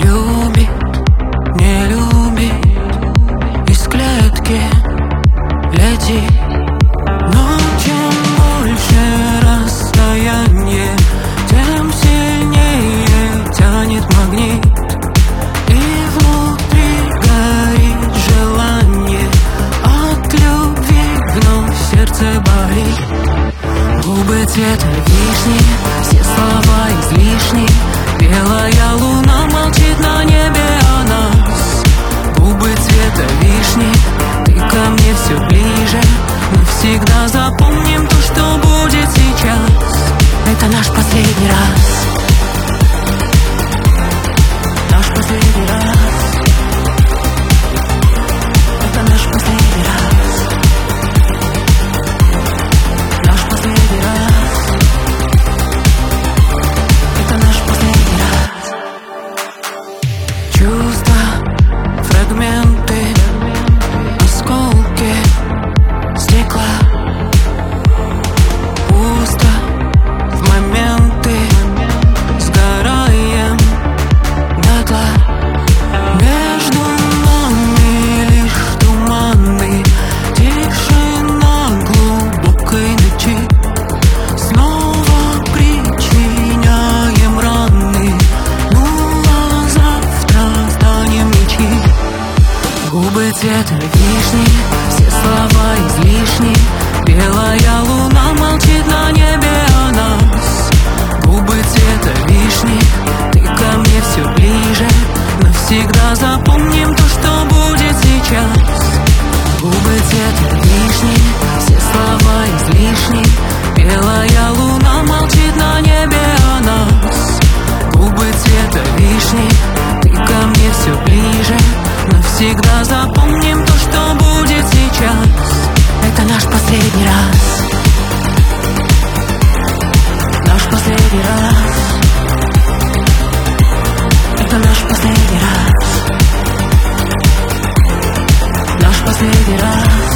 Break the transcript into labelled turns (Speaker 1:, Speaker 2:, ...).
Speaker 1: Люби, не люби, из клетки лети. Но чем больше расстояние, тем сильнее тянет магнит. И внутри горит желание от любви, вновь сердце болит. Губы цвета вишни, все слова излишни. Белая луна молчит на небе о нас. Губы цвета вишни, ты ко мне все ближе. Навсегда запомним то, что будет сейчас. Это наш последний раз. Наш последний раз. Это наш последний раз. Наш последний раз. Это наш последний раз. Чувства, фрагменты, осколки стекла. Пусто в моменты, сгораем дотла. Между нами лишь туманы, тишина глубокой ночи. Снова причиняем раны, ну а завтра станем ничьи. Губы цвета вишни, все слова излишни. Белая луна молчит на небе о нас. Губы цвета вишни, ты ко мне все ближе. Навсегда запомним то, что будет сейчас. Губы цвета вишни, все слова излишни. Белая луна молчит на небе о нас. Губы цвета вишни, ты ко мне все ближе. Навсегда запомним то, что будет сейчас. Это наш последний раз. Наш последний раз. Это наш последний раз. Наш последний раз.